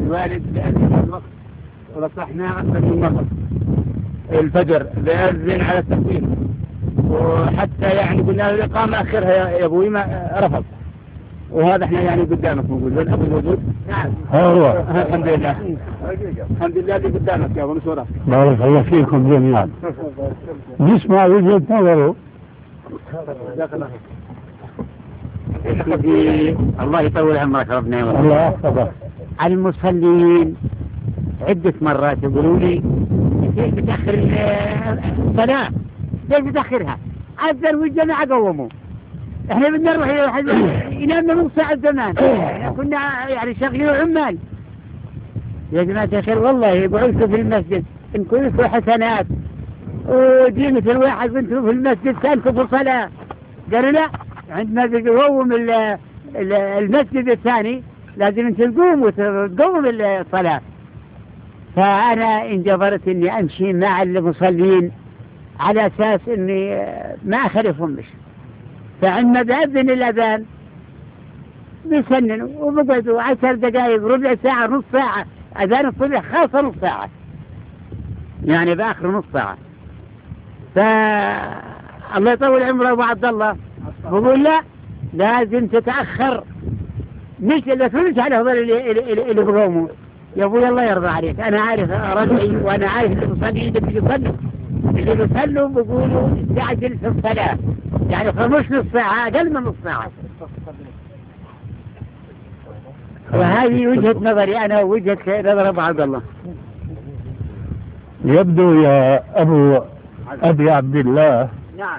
الوالد بأذن الوقت ورصحنا أكثر من مرة الفجر بأذن على التخفيف، وحتى يعني قلنا له الإقامة أخرها يا أبوي ما رفض. وهذا احنا يعني قدامك موجود والأب موجود. نعم هو الحمد لله الحمد لله اللي قدامك يا أبو مشورة. بارك الله فيكم جميعا. نسمع وجهة نظره. الله يطول عمرك ربنا يوفقك. الله يحفظك. المصلين عدة مرات يقولوا لي ليش بتأخر الصلاة؟ ليش بتأخرها؟ أذن والجماعة قوموا. احنا بدنا نروح ينامنا نص ساعة زمان. كنا يعني شغلين عمال. يا جماعة الخير والله بعثوا في المسجد إن كنتوا حسنات ودينة الواحد بنتوا في المسجد كانتوا في الصلاة. قالوا لا، عندما بيقوم المسجد الثاني لازم انت تقوم الصلاة. فأنا انجبرت اني امشي مع المصلين على اساس اني ما اخالفهم مش. فعندما بأذن الأذان بيسننوا وبقعدوا 10 دقائق ربع ساعة نص ساعة. أذان الصبح خاصة نص ساعة يعني بآخر نص ساعة. فالله يطول عمره أبو عبد الله بقول لا لازم تتأخر، مش إلا تفلش على هذول اللي بقوموا. يا أبوي الله يرضى عليك، أنا عارف رجعي وأنا عارف اللي بصلي اللي بيصلوا بيقولوا استعجل في الصلاة يعني مش نص ساعة أقل من نص ساعة. وهذه وجهة نظري أنا ووجهة نظر أبو عبد الله. يبدو يا أبي عبد الله